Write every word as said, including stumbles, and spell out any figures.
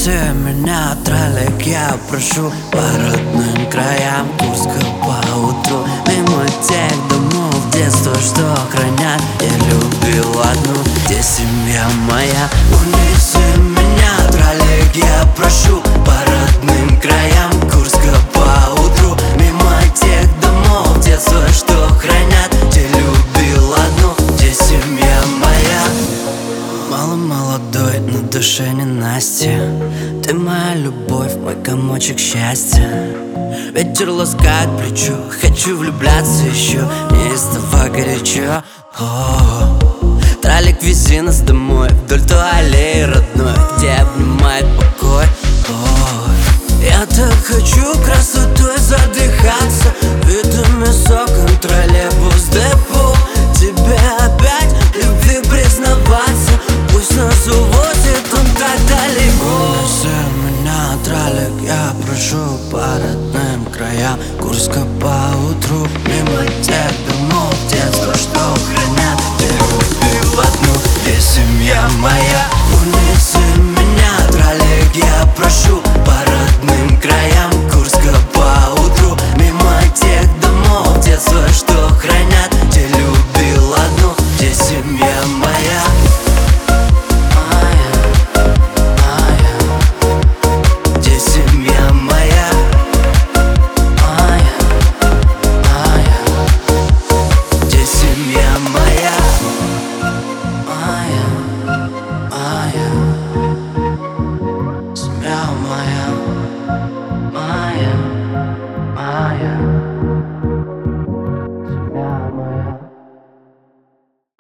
Унеси меня, тралик, я прошу, по родным краям Курска поутру. Мимо тех домов детства, что хранят. Я любил одну, где семья моя. Унеси меня, тралик, я прошу, по родным краям Курска поутру. Мимо тех домов детства, что хранят. Где любил одну, где семья моя. Мало молодой, на душе не Настя. Ты моя любовь, мой комочек счастья. Ветер ласкает плечо, хочу влюбляться еще. Неистово горячо. О-о-о. Тралик, вези нас домой, вдоль той аллеи родной, где обнимает покой. О-о-о. Я так хочу красотой задыхаться, видами с окон. Тралик,